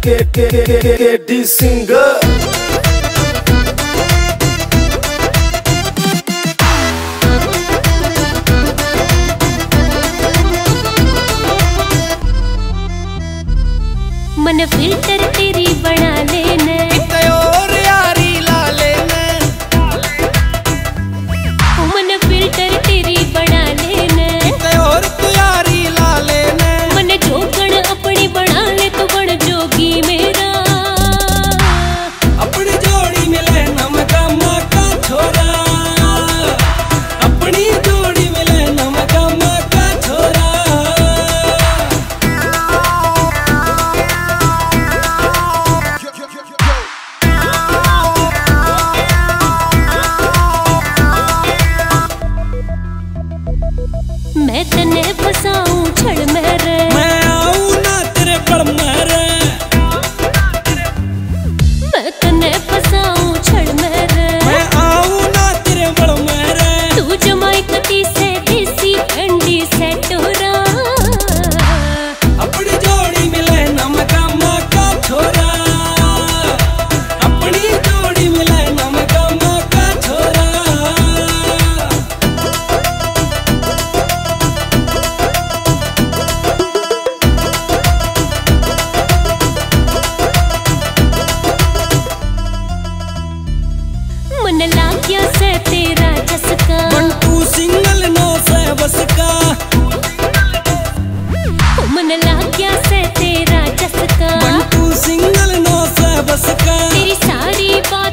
KD singer मन filter तेरी बना लेना और यारी ला लेना मन फिल्टर तेरी बना लेना और तू यारी ला लेना मन जोगण अपनी बना ले तो बन जोगी मेरा अपनी जोड़ी मिले नमका मका छोरा अपनी जोड़ी मिले नमका मका छोरा मैं तने फसाऊं छड़ मेरे मैं आऊं ना तेरे पड़ मेरे मैं तने फसाऊं छड़ मेरे मैं आऊं ना तेरे पड़ मेरे तू जमाई कती से देसी ठंडी से टोरा अपनी जोड़ी मिले नमका मका छोरा अपनी जोड़ी मिले नमका मका छोरा मन लाग गया से तेरा चस्का बंटू सिंगल नो से बस का मन लाग गया से तेरा चस्का बंटू सिंगल नो से बस का तेरी सारी बात